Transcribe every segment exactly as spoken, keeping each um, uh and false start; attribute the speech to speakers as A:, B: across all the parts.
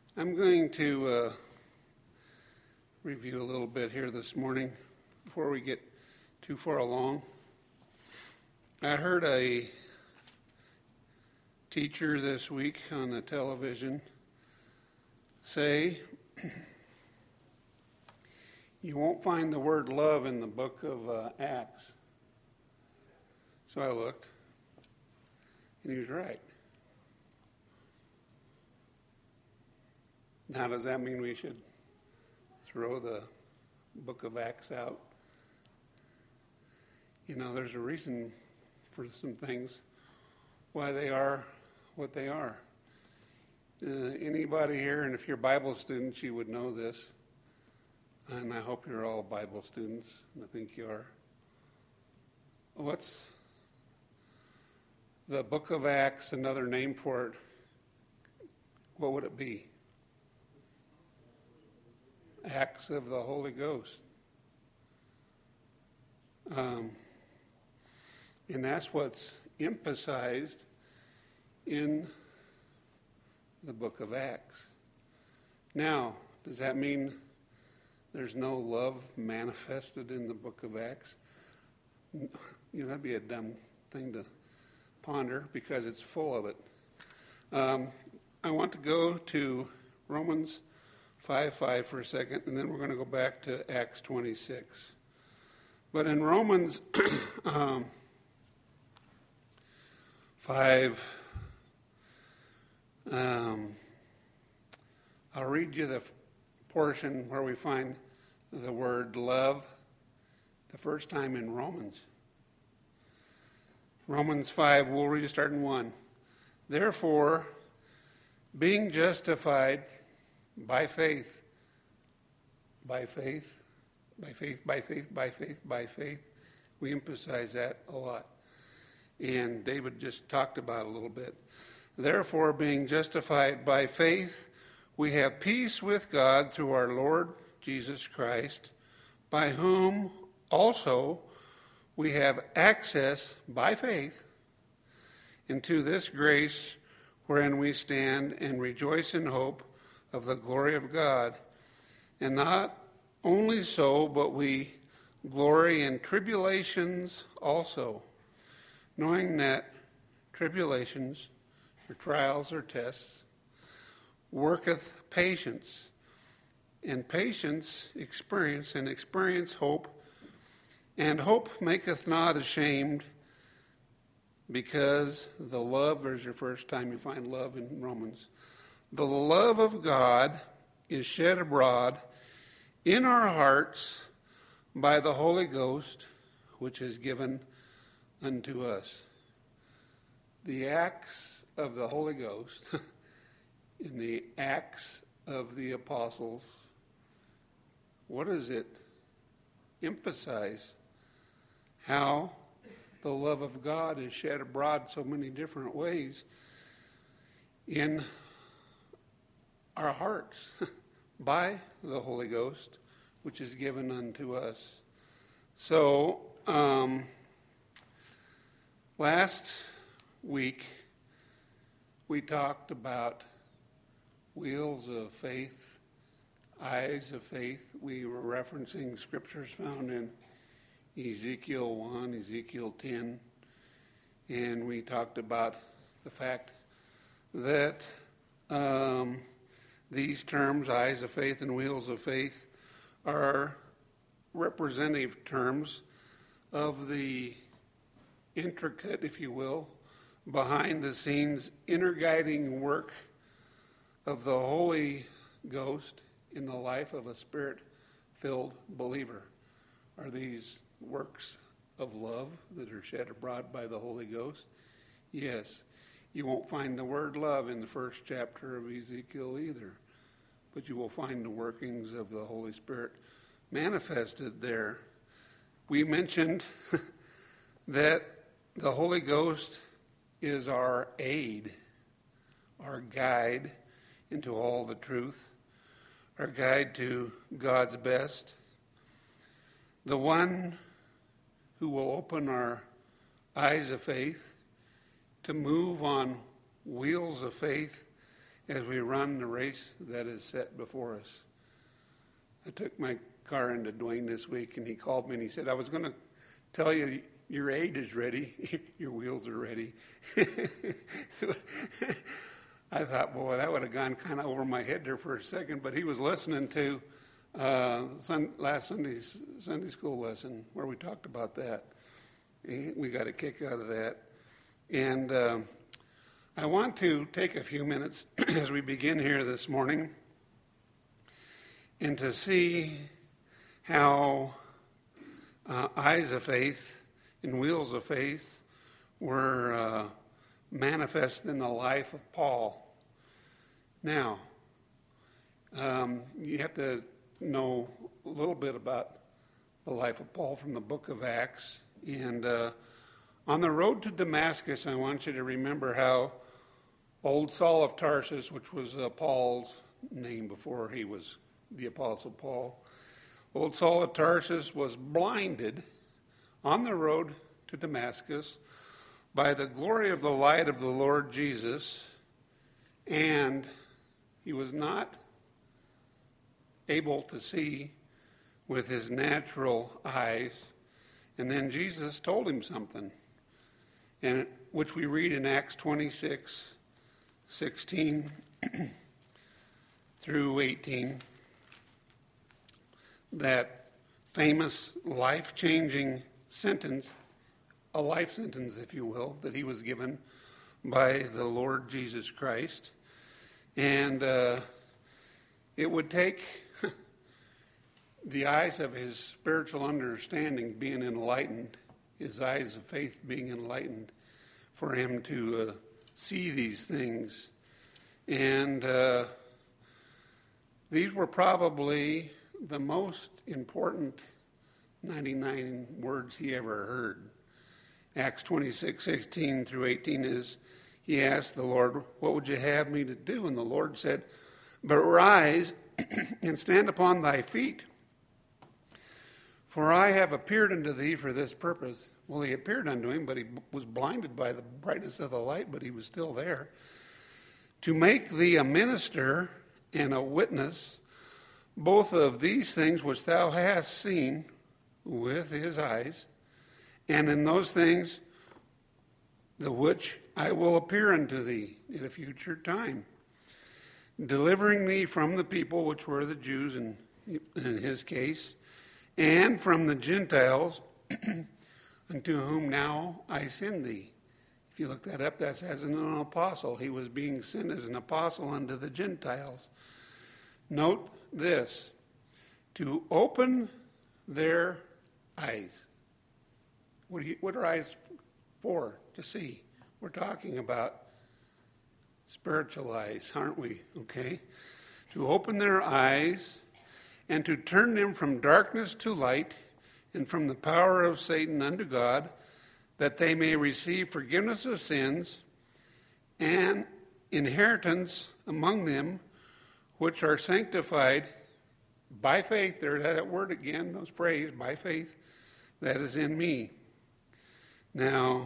A: I'm going to uh, review a little bit here this morning before we get too far along. I heard a teacher this week on the television say, you won't find the word love in the book of uh, Acts. So I looked, and he was right. Now, does that mean we should throw the book of Acts out? You know, there's a reason for some things, why they are what they are. Uh, anybody here, and if you're Bible students, you would know this, and I hope you're all Bible students, and I think you are. What's the book of Acts, another name for it? What would it be? Acts of the Holy Ghost. Um, and that's what's emphasized in the book of Acts. Now, does that mean there's no love manifested in the book of Acts? You know, that'd be a dumb thing to ponder because it's full of it. Um, I want to go to Romans five five for a second, and then we're going to go back to Acts twenty-six. But in Romans um, five, um, I'll read you the portion where we find the word love the first time in Romans. Romans five, we'll read it starting one. Therefore, being justified by faith, by faith, by faith, by faith, by faith, by faith. We emphasize that a lot. And David just talked about it a little bit. Therefore, being justified by faith, we have peace with God through our Lord Jesus Christ, by whom also we have access by faith into this grace wherein we stand and rejoice in hope of the glory of God. And not only so, but we glory in tribulations also, knowing that tribulations, or trials or tests, worketh patience, and patience experience, and experience hope, and hope maketh not ashamed, because the love, there's your first time you find love in Romans, the love of God is shed abroad in our hearts by the Holy Ghost, which is given unto us. The acts of the Holy Ghost in the Acts of the Apostles, what does it emphasize? How the love of God is shed abroad so many different ways in our hearts by the Holy Ghost, which is given unto us. So, um, last week we talked about wheels of faith, eyes of faith. We were referencing scriptures found in Ezekiel one, Ezekiel ten, and we talked about the fact that um, these terms, eyes of faith and wheels of faith, are representative terms of the intricate, if you will, behind the scenes inner guiding work of the Holy Ghost in the life of a spirit-filled believer. Are these works of love that are shed abroad by the Holy Ghost? Yes. You won't find the word love in the first chapter of Ezekiel either, but you will find the workings of the Holy Spirit manifested there. We mentioned that the Holy Ghost is our aid, our guide into all the truth, our guide to God's best, the one who will open our eyes of faith to move on wheels of faith as we run the race that is set before us. I took my car into Dwayne this week, and he called me and he said, I was going to tell you your aid is ready, your wheels are ready. So I thought, boy, that would have gone kind of over my head there for a second, but he was listening to uh, sun, last Sunday's Sunday school lesson where we talked about that. We got a kick out of that. And uh, I want to take a few minutes as we begin here this morning and to see how uh, eyes of faith and wheels of faith were uh, manifest in the life of Paul. Now, um, you have to know a little bit about the life of Paul from the book of Acts. And uh, on the road to Damascus, I want you to remember how old Saul of Tarsus, which was uh, Paul's name before he was the Apostle Paul, old Saul of Tarsus was blinded on the road to Damascus by the glory of the light of the Lord Jesus, and he was not able to see with his natural eyes. And then Jesus told him something, and which we read in Acts twenty-six, sixteen through eighteen, that famous life-changing sentence, a life sentence, if you will, that he was given by the Lord Jesus Christ. And uh, it would take the eyes of his spiritual understanding being enlightened, his eyes of faith being enlightened, for him to uh, see these things. And uh, these were probably the most important ninety-nine words he ever heard. Acts twenty-six, sixteen through eighteen is, he asked the Lord, what would you have me to do? And the Lord said, but rise and stand upon thy feet, for I have appeared unto thee for this purpose. Well, he appeared unto him, but he was blinded by the brightness of the light, but he was still there. To make thee a minister and a witness, both of these things which thou hast seen with his eyes, and in those things the which I will appear unto thee in a future time, delivering thee from the people which were the Jews in, in his case, and from the Gentiles unto whom now I send thee. If you look that up, that says an apostle. He was being sent as an apostle unto the Gentiles. Note this, to open their eyes. What, do you, what are eyes for? To see. We're talking about spiritual eyes, aren't we? Okay? To open their eyes and to turn them from darkness to light and from the power of Satan unto God, that they may receive forgiveness of sins and inheritance among them which are sanctified by faith. There's that word again, those phrase, by faith, that is in me. Now,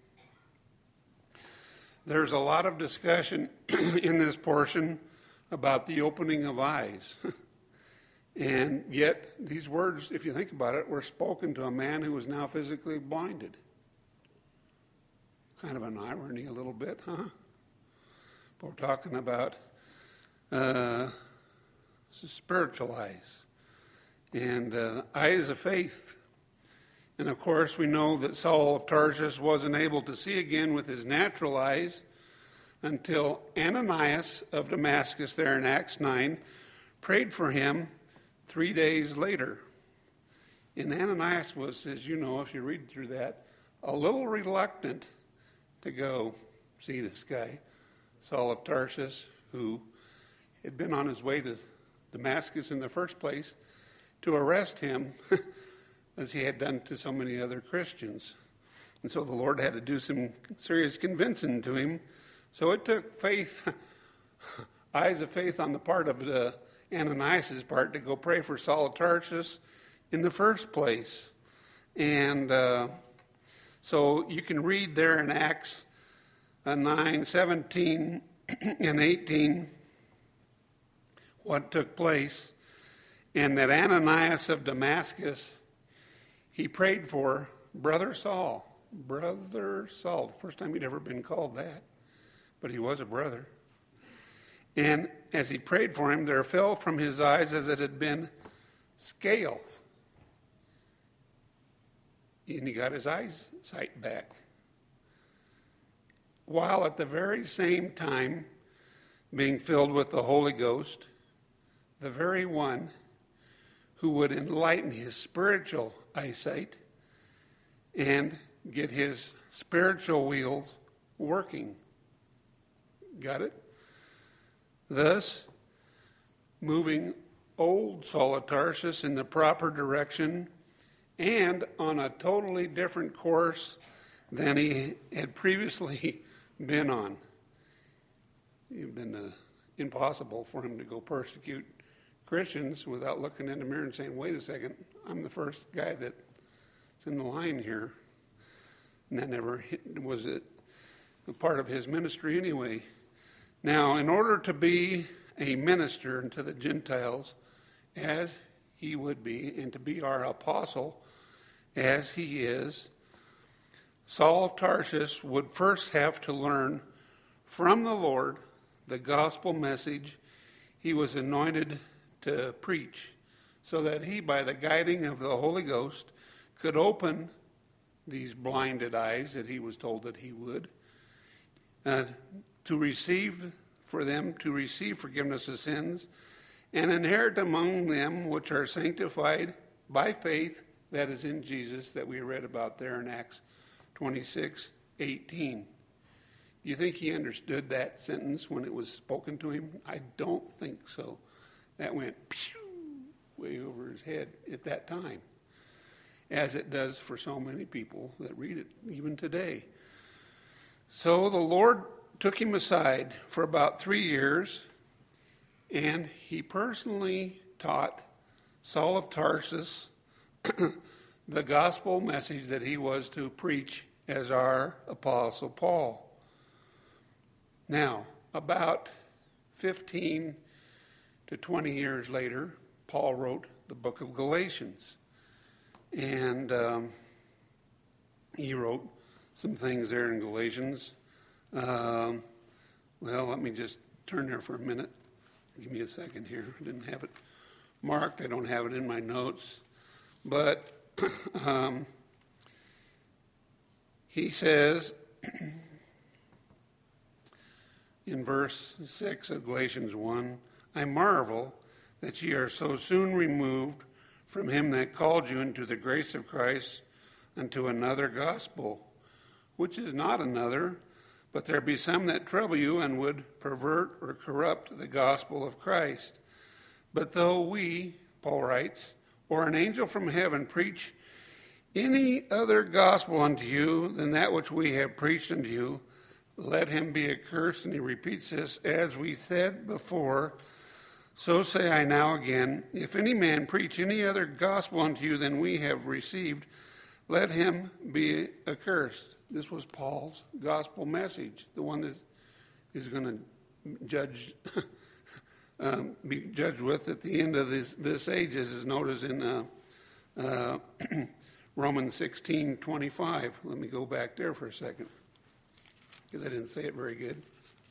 A: there's a lot of discussion in this portion about the opening of eyes. And yet, these words, if you think about it, were spoken to a man who was now physically blinded. Kind of an irony a little bit, huh? But we're talking about uh, spiritual eyes and uh, eyes of faith. And of course, we know that Saul of Tarsus wasn't able to see again with his natural eyes until Ananias of Damascus, there in Acts nine, prayed for him three days later. And Ananias was, as you know, if you read through that, a little reluctant to go see this guy, Saul of Tarsus, who had been on his way to Damascus in the first place to arrest him, as he had done to so many other Christians. And so the Lord had to do some serious convincing to him. So it took faith, eyes of faith on the part of uh, Ananias' part to go pray for Saul of Tarsus in the first place. And uh, so you can read there in Acts uh, nine, seventeen in eighteen what took place, and that Ananias of Damascus, he prayed for Brother Saul. Brother Saul, the first time he'd ever been called that, but he was a brother. And as he prayed for him, there fell from his eyes as it had been scales. And he got his eyesight back. While at the very same time being filled with the Holy Ghost, the very one who would enlighten his spiritual eyesight and get his spiritual wheels working. Got it? Thus, moving old Saul of Tarsus in the proper direction and on a totally different course than he had previously been on. It had been uh, impossible for him to go persecute Christians without looking in the mirror and saying, wait a second, I'm the first guy that's in the line here. And that never hit, was it a part of his ministry anyway. Now, in order to be a minister to the Gentiles, as he would be, and to be our apostle, as he is, Saul of Tarsus would first have to learn from the Lord the gospel message he was anointed to preach, so that he, by the guiding of the Holy Ghost, could open these blinded eyes that he was told that he would, uh, to receive for them, to receive forgiveness of sins, and inherit among them which are sanctified by faith that is in Jesus, that we read about there in Acts twenty-six eighteen. You think he understood that sentence when it was spoken to him? I don't think so. That went pew, way over his head at that time, as it does for so many people that read it even today. So the Lord took him aside for about three years, and he personally taught Saul of Tarsus the gospel message that he was to preach as our Apostle Paul. Now, about fifteen to twenty years later, Paul wrote the book of Galatians. And um, he wrote some things there in Galatians. Um, well, let me just turn there for a minute. Give me a second here. I didn't have it marked. I don't have it in my notes. But um, he says in verse six of Galatians one, I marvel that ye are so soon removed from him that called you into the grace of Christ unto another gospel, which is not another, but there be some that trouble you and would pervert or corrupt the gospel of Christ. But though we, Paul writes, or an angel from heaven preach any other gospel unto you than that which we have preached unto you, let him be accursed. And he repeats this, as we said before, so say I now again, if any man preach any other gospel unto you than we have received, let him be accursed. This was Paul's gospel message, the one that is going to judge, um, be judged with at the end of this, this age, as is noted in uh, uh, Romans sixteen twenty-five. Let me go back there for a second, because I didn't say it very good.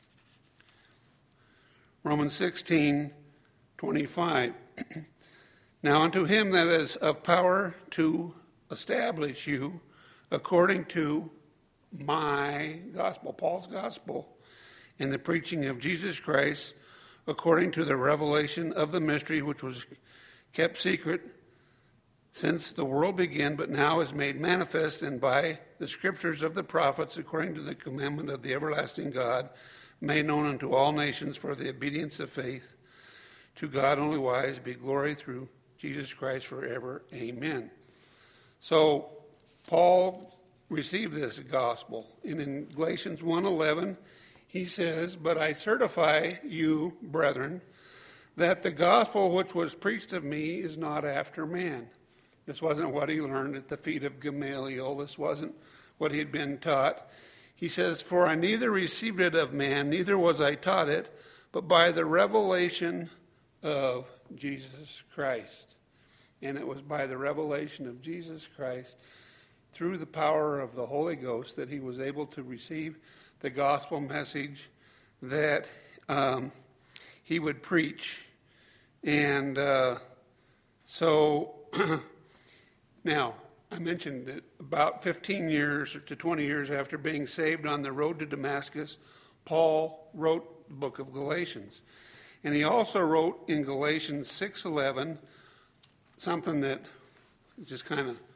A: Romans sixteen twenty-five. Now unto him that is of power to establish you according to my gospel, Paul's gospel, and the preaching of Jesus Christ, according to the revelation of the mystery which was kept secret since the world began, but now is made manifest, and by the scriptures of the prophets, according to the commandment of the everlasting God, made known unto all nations for the obedience of faith. To God only wise be glory through Jesus Christ forever. Amen. So Paul received this gospel. And in Galatians one eleven, he says, but I certify you, brethren, that the gospel which was preached of me is not after man. This wasn't what he learned at the feet of Gamaliel. This wasn't what he had been taught. He says, "For I neither received it of man, neither was I taught it, but by the revelation of Jesus Christ." And it was by the revelation of Jesus Christ, through the power of the Holy Ghost, that he was able to receive the gospel message that um, he would preach. And uh, so, now, I mentioned that about fifteen years to twenty years after being saved on the road to Damascus, Paul wrote the book of Galatians. And he also wrote in Galatians six eleven something that just kind of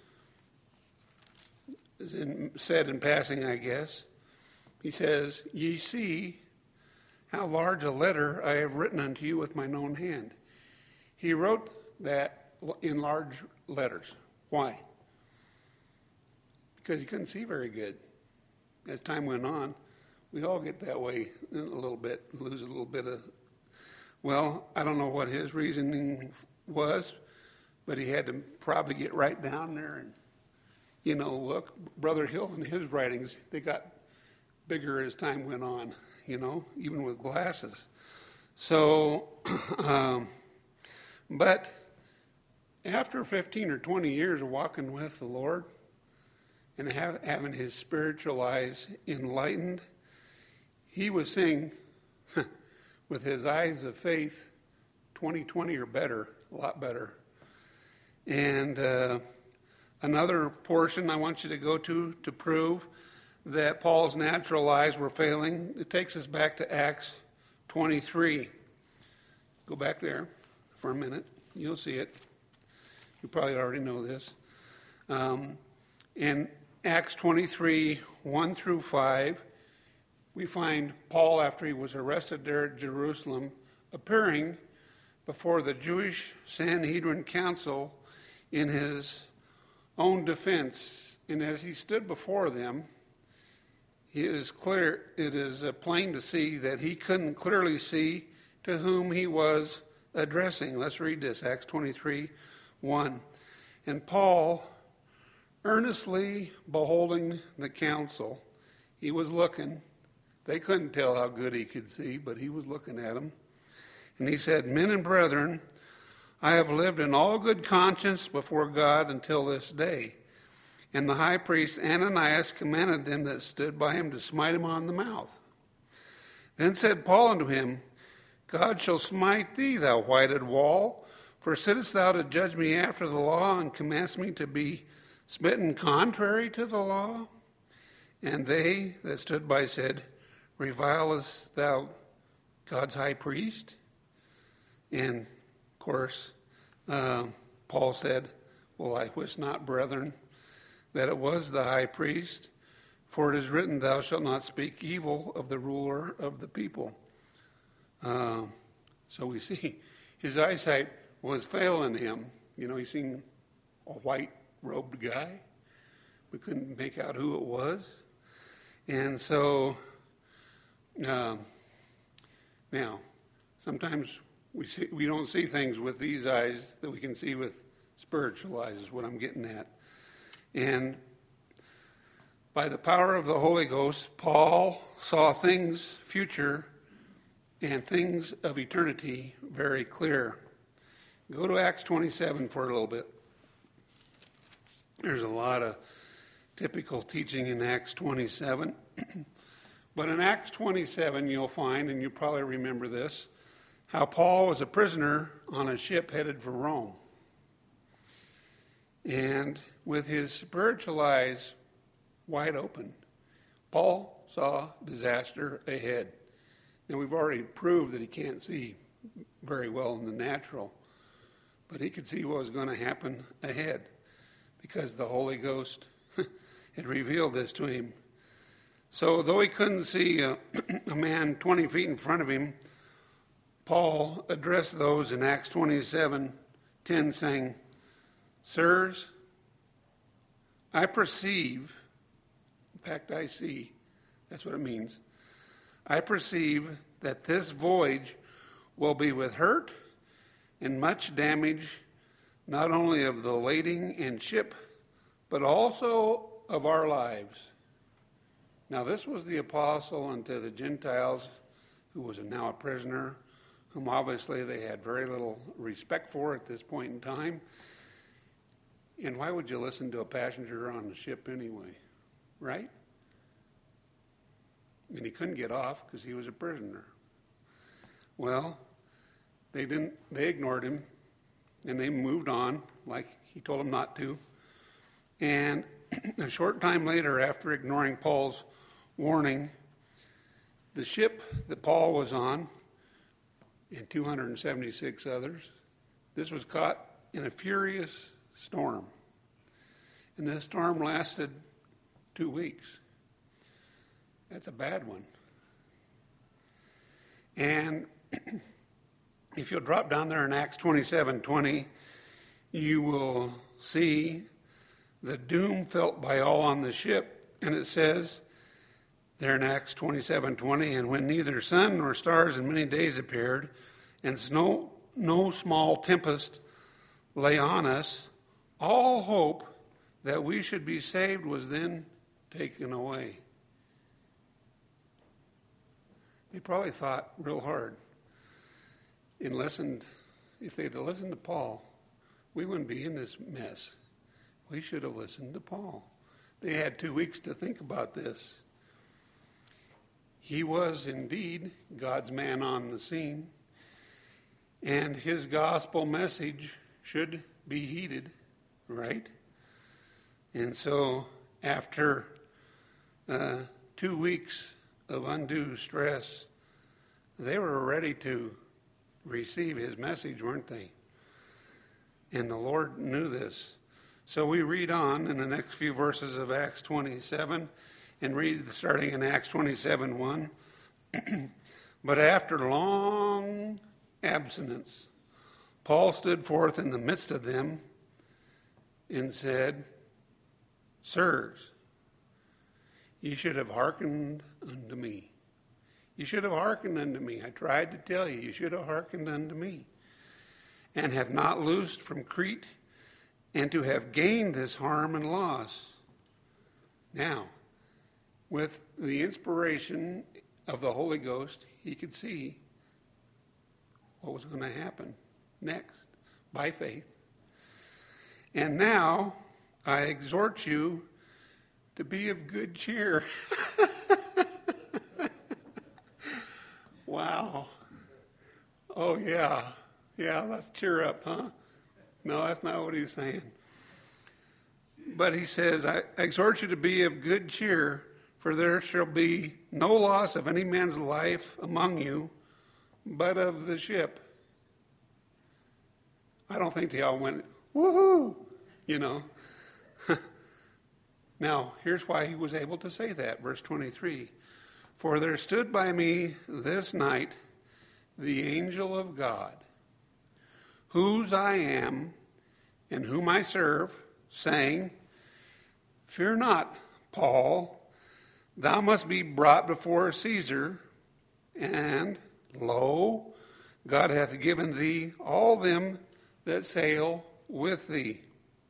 A: is in, said in passing, I guess. He says, "Ye see how large a letter I have written unto you with mine own hand." He wrote that in large letters. Why? Because he couldn't see very good. As time went on, we all get that way a little bit, lose a little bit of, well, I don't know what his reasoning was, but he had to probably get right down there and, you know, look, Brother Hill and his writings, they got bigger as time went on, you know, even with glasses. So, um, but after fifteen or twenty years of walking with the Lord and have, having his spiritual eyes enlightened, he was seeing with his eyes of faith twenty twenty or better, a lot better. And uh, another portion I want you to go to to prove that Paul's natural eyes were failing, it takes us back to Acts twenty-three. Go back there for a minute. You'll see it. You probably already know this. Um, in Acts twenty-three, one through five, we find Paul, after he was arrested there at Jerusalem, appearing before the Jewish Sanhedrin Council in his own defense. And as he stood before them, it is clear, it is plain to see that he couldn't clearly see to whom he was addressing. Let's read this, Acts twenty-three, one. "And Paul, earnestly beholding the council," he was looking. They couldn't tell how good he could see, but he was looking at them. And he said, "Men and brethren, I have lived in all good conscience before God until this day." And the high priest Ananias commanded them that stood by him to smite him on the mouth. Then said Paul unto him, "God shall smite thee, thou whited wall, for sittest thou to judge me after the law, and commandest me to be smitten contrary to the law?" And they that stood by said, "Revilest thou God's high priest?" And, of course, uh, Paul said, "Well, I wist not, brethren, that it was the high priest, for it is written, Thou shalt not speak evil of the ruler of the people." Uh, so we see his eyesight was failing him. You know, he seen a white-robed guy. We couldn't make out who it was. And so, uh, now, sometimes we see, we don't see things with these eyes that we can see with spiritual eyes, is what I'm getting at. And by the power of the Holy Ghost, Paul saw things future and things of eternity very clear. Go to Acts twenty-seven for a little bit. There's a lot of typical teaching in Acts twenty-seven. But in Acts twenty-seven, you'll find, and you probably remember this, how Paul was a prisoner on a ship headed for Rome. And with his spiritual eyes wide open, Paul saw disaster ahead. Now, we've already proved that he can't see very well in the natural, but he could see what was going to happen ahead because the Holy Ghost had revealed this to him. So though he couldn't see a, a man twenty feet in front of him, Paul addressed those in Acts twenty-seven ten, saying, "Sirs, I perceive," in fact I see, that's what it means, "I perceive that this voyage will be with hurt and much damage, not only of the lading and ship, but also of our lives." Now this was the apostle unto the Gentiles, who was now a prisoner, whom obviously they had very little respect for at this point in time. And why would you listen to a passenger on the ship anyway, right? And he couldn't get off because he was a prisoner. Well, they didn't. They ignored him, and they moved on like he told them not to. And a short time later, after ignoring Paul's warning, the ship that Paul was on, and two hundred seventy-six others, this was caught in a furious storm. And this storm lasted two weeks. That's a bad one. And if you'll drop down there in Acts twenty-seven twenty, you will see the doom felt by all on the ship. And it says there in Acts twenty-seven twenty, and when neither sun nor stars in many days appeared, and snow, no small tempest lay on us, all hope that we should be saved was then taken away. They probably thought real hard and listened. If they'd have listened to Paul, we wouldn't be in this mess. We should have listened to Paul. They had two weeks to think about this. He was indeed God's man on the scene, and his gospel message should be heeded, right? And so after uh, two weeks of undue stress, they were ready to receive his message, weren't they? And the Lord knew this. So we read on in the next few verses of Acts twenty-seven, and read starting in Acts twenty-seven one. But after long abstinence, Paul stood forth in the midst of them and said, Sirs, ye should have hearkened unto me. You should have hearkened unto me. I tried to tell you, you should have hearkened unto me. And have not loosed from Crete, and to have gained this harm and loss. Now, with the inspiration of the Holy Ghost, he could see what was going to happen next by faith. And now, I exhort you to be of good cheer. Wow. Oh, yeah. Yeah, let's cheer up, huh? No, that's not what he's saying. But he says, I exhort you to be of good cheer, for there shall be no loss of any man's life among you, but of the ship. I don't think they all went, woohoo, you know. Now, here's why he was able to say that, verse twenty-three. For there stood by me this night the angel of God, whose I am and whom I serve, saying, Fear not, Paul, thou must be brought before Caesar, and, lo, God hath given thee all them that sail with thee.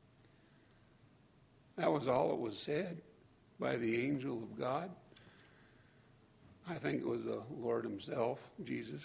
A: That was all that was said by the angel of God. I think it was the Lord himself, Jesus.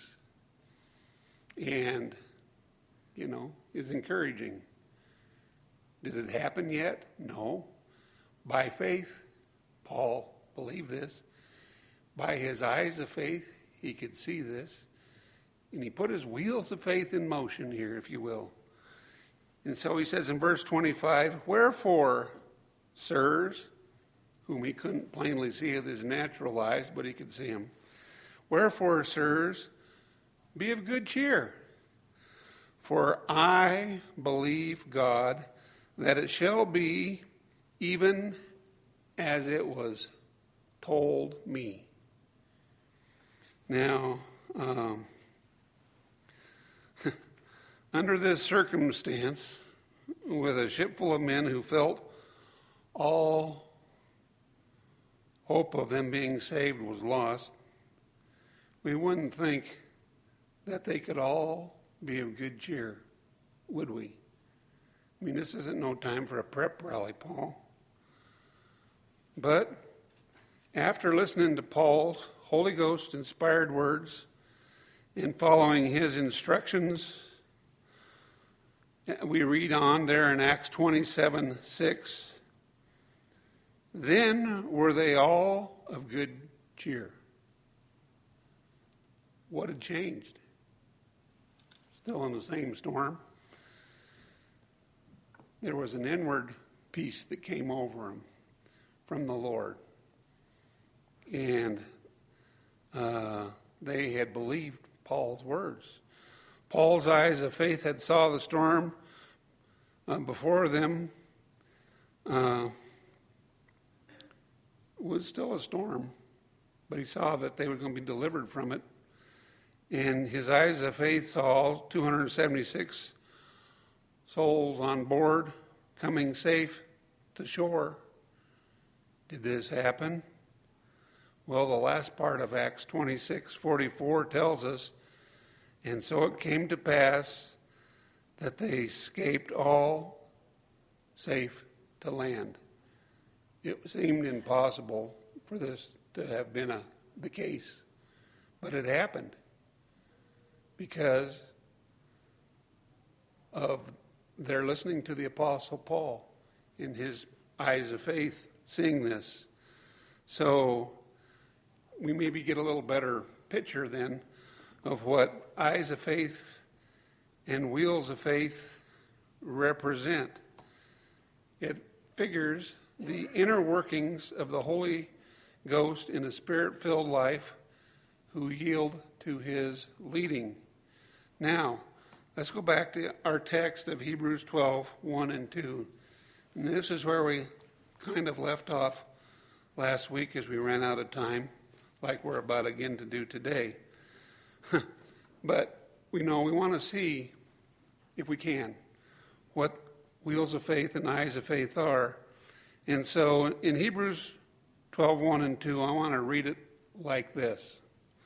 A: And, you know, is encouraging. Did it happen yet? No. By faith, Paul believed this. By his eyes of faith, he could see this. And he put his wheels of faith in motion here, if you will. And so he says in verse twenty-five, Wherefore, sirs, whom he couldn't plainly see with his natural eyes, but he could see him. Wherefore, sirs, be of good cheer. For I believe God that it shall be even as it was told me. Now, um, under this circumstance, with a ship full of men who felt all hope of them being saved was lost, we wouldn't think that they could all be of good cheer, would we? I mean, this isn't no time for a prep rally, Paul. But After listening to Paul's Holy Ghost inspired words and following his instructions, we read on there in Acts twenty-seven six. Then were they all of good cheer. What had changed? Still in the same storm. There was an inward peace that came over them from the Lord. And uh, they had believed Paul's words. Paul's eyes of faith had saw the storm uh, before them. Uh, was still a storm, but he saw that they were going to be delivered from it. And his eyes of faith saw all two hundred seventy-six souls on board coming safe to shore. Did this happen? Well, the last part of Acts twenty-six forty-four tells us, and so it came to pass that they escaped all safe to land. It seemed impossible for this to have been a, the case, but it happened because of their listening to the Apostle Paul in his eyes of faith, seeing this. So we maybe get a little better picture then of what eyes of faith and wheels of faith represent. It figures the inner workings of the Holy Ghost in a spirit-filled life who yield to his leading. Now, let's go back to our text of Hebrews twelve, one and two. And this is where we kind of left off last week as we ran out of time, like we're about again to do today. But we know we want to see, if we can, what wheels of faith and eyes of faith are. And so in Hebrews twelve, one and two, I want to read it like this.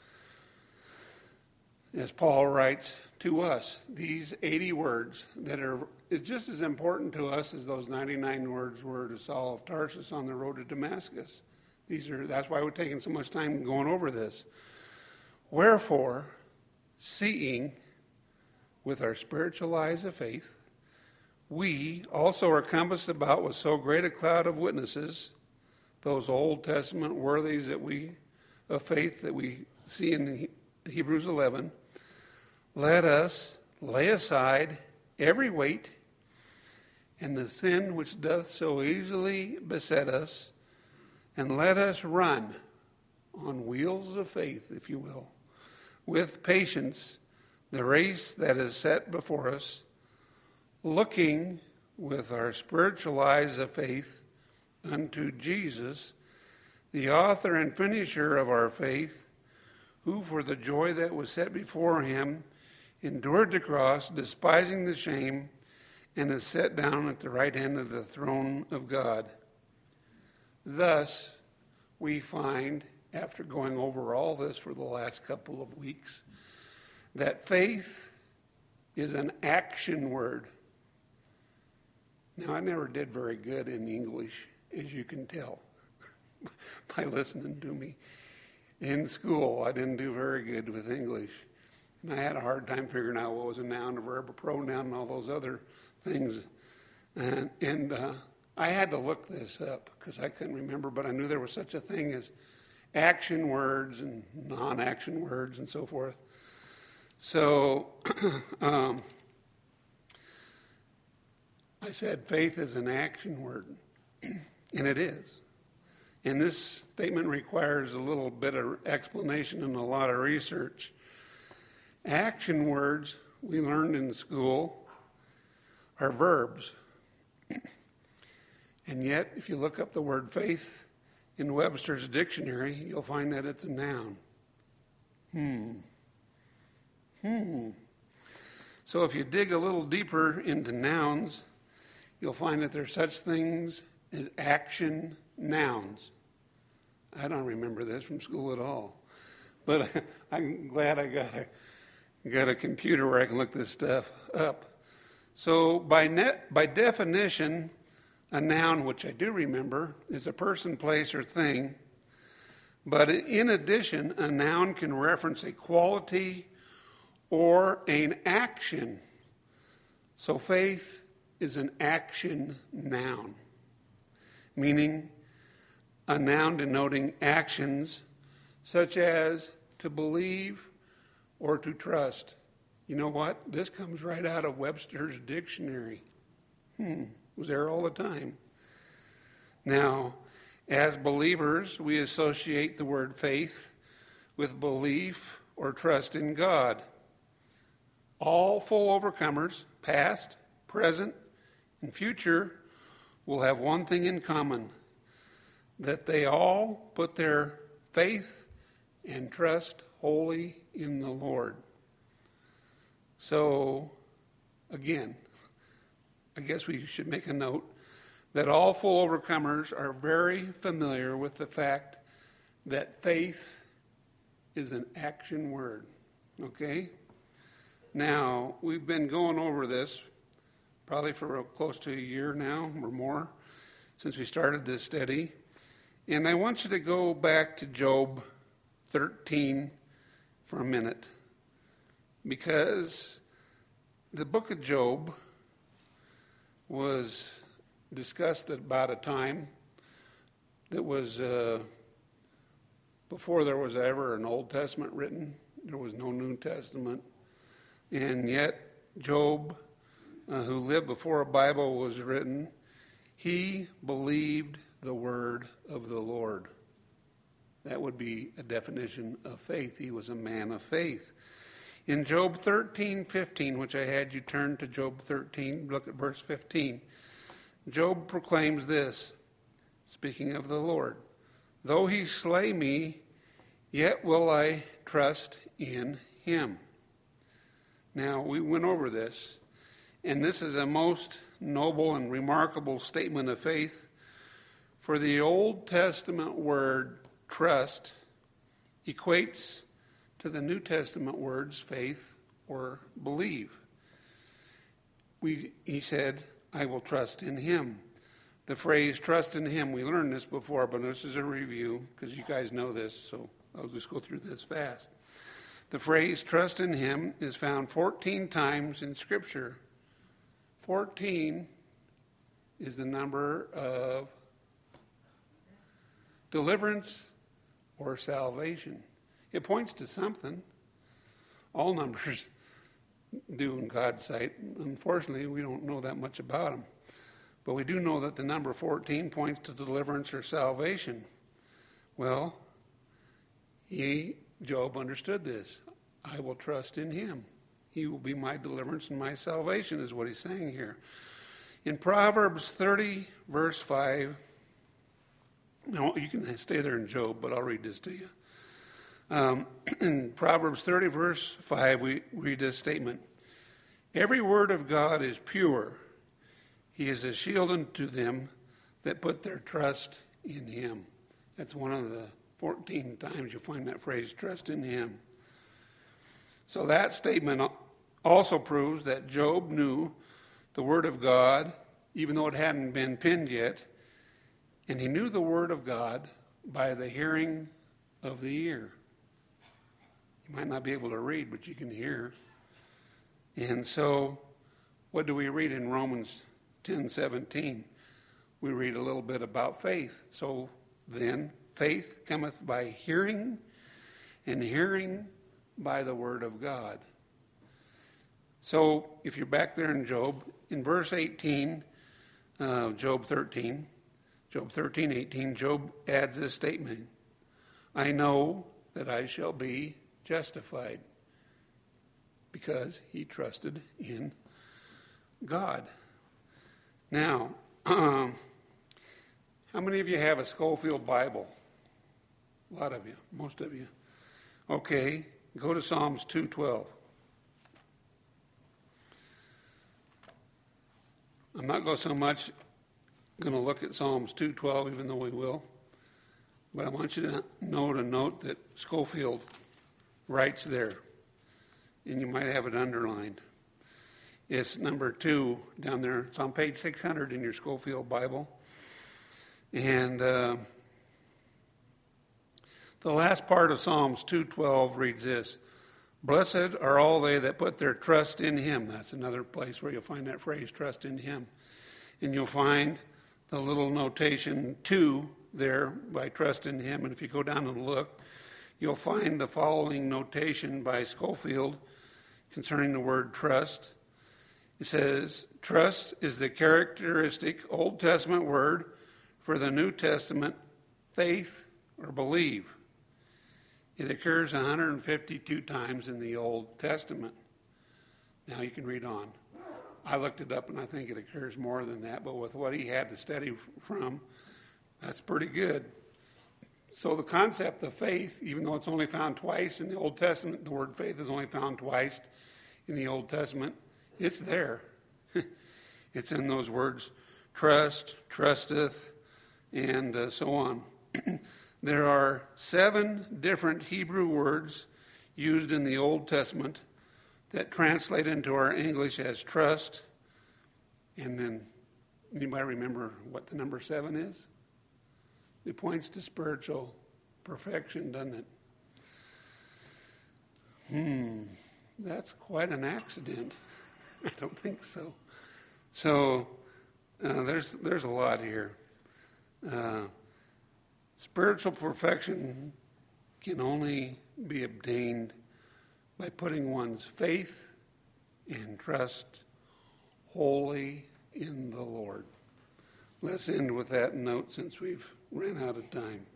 A: As Paul writes to us, these eighty words that are is just as important to us as those ninety-nine words were to Saul of Tarsus on the road to Damascus. These are that's why we're taking so much time going over this. Wherefore, seeing with our spiritual eyes of faith, we also are compassed about with so great a cloud of witnesses, those Old Testament worthies that we of faith that we see in Hebrews eleven. Let us lay aside every weight and the sin which doth so easily beset us, and let us run on wheels of faith, if you will, with patience the race that is set before us, looking with our spiritual eyes of faith unto Jesus, the author and finisher of our faith, who for the joy that was set before him endured the cross, despising the shame, and is set down at the right hand of the throne of God. Thus, we find, after going over all this for the last couple of weeks, that faith is an action word. Now, I never did very good in English, as you can tell by listening to me. In school, I didn't do very good with English. And I had a hard time figuring out what was a noun, a verb, a pronoun, and all those other things. And, and uh, I had to look this up because I couldn't remember, but I knew there was such a thing as action words and non-action words and so forth. So um, I said faith is an action word, and it is. And this statement requires a little bit of explanation and a lot of research. Action words, we learned in school, are verbs. And yet, if you look up the word faith in Webster's dictionary, you'll find that it's a noun. Hmm. Hmm. So if you dig a little deeper into nouns, you'll find that there's such things as action nouns. I don't remember this from school at all. But I'm glad I got a got a computer where I can look this stuff up. So by net, by definition, a noun, which I do remember, is a person, place, or thing But in addition, a noun can reference a quality or an action. So faith is an action noun, meaning a noun denoting actions such as to believe or to trust. You know what? This comes right out of Webster's dictionary. Hmm, was there all the time. Now, as believers, we associate the word faith with belief or trust in God. All full overcomers, past, present, and future, will have one thing in common, that they all put their faith and trust wholly in the Lord. So, again, I guess we should make a note that all full overcomers are very familiar with the fact that faith is an action word. Okay? Now, we've been going over this probably for close to a year now or more since we started this study. And I want you to go back to Job thirteen for a minute, because the book of Job was discussed at about a time that was uh, before there was ever an Old Testament written. There was no New Testament. And yet Job, uh, who lived before a Bible was written, he believed the word of the Lord. That would be a definition of faith. He was a man of faith. In Job thirteen fifteen, which I had you turn to Job thirteen, look at verse fifteen. Job proclaims this, speaking of the Lord: though he slay me, yet will I trust in him. Now, we went over this, and this is a most noble and remarkable statement of faith. For the Old Testament word trust equates to the New Testament words faith or believe. We, he said, I will trust in him. The phrase trust in him, we learned this before, but this is a review because you guys know this, so I'll just go through this fast. The phrase trust in him is found fourteen times in Scripture. fourteen is the number of deliverance or salvation. It points to something. All numbers do in God's sight. Unfortunately, we don't know that much about them. But we do know that the number fourteen points to deliverance or salvation. Well, he, Job, understood this. I will trust in him. He will be my deliverance and my salvation, is what he's saying here. In Proverbs thirty, verse five, now you can stay there in Job, but I'll read this to you. Um, in Proverbs thirty, verse five, we read this statement: every word of God is pure. He is a shield unto them that put their trust in him. That's one of the fourteen times you find that phrase, trust in him. So that statement also proves that Job knew the word of God, even though it hadn't been penned yet, and he knew the word of God by the hearing of the ear. You might not be able to read, but you can hear. And so, what do we read in Romans ten seventeen? We read a little bit about faith. So then, faith cometh by hearing, and hearing by the word of God. So, if you're back there in Job, in verse eighteen, uh, Job thirteen, Job thirteen eighteen, Job adds this statement: I know that I shall be justified, because he trusted in God. Now, um, how many of you have a Schofield Bible? A lot of you, most of you. Okay, go to Psalms two twelve. I'm not going so much going to look at Psalms two twelve, even though we will, but I want you to know to note that Schofield writes there, and you might have it underlined. It's number two down there. It's on page six hundred in your Schofield Bible. And uh, The last part of Psalms two twelve reads this: "Blessed are all they that put their trust in him." That's another place where you'll find that phrase, trust in him. And you'll find the little notation "to" there by trust in him. And if you go down and look, you'll find the following notation by Schofield concerning the word trust. It says, "Trust is the characteristic Old Testament word for the New Testament faith or believe. It occurs one hundred fifty-two times in the Old Testament." Now you can read on. I looked it up and I think it occurs more than that, but with what he had to study from, that's pretty good. So the concept of faith, even though it's only found twice in the Old Testament, the word faith is only found twice in the Old Testament, it's there. It's in those words, trust, trusteth, and uh, so on. There are seven different Hebrew words used in the Old Testament that translate into our English as trust. And then, anybody remember what the number seven is? It points to spiritual perfection, doesn't it? Hmm, that's quite an accident. I don't think so. So, uh, there's there's a lot here. Uh, spiritual perfection can only be obtained by putting one's faith and trust wholly in the Lord. Let's end with that note since we've ran out of time.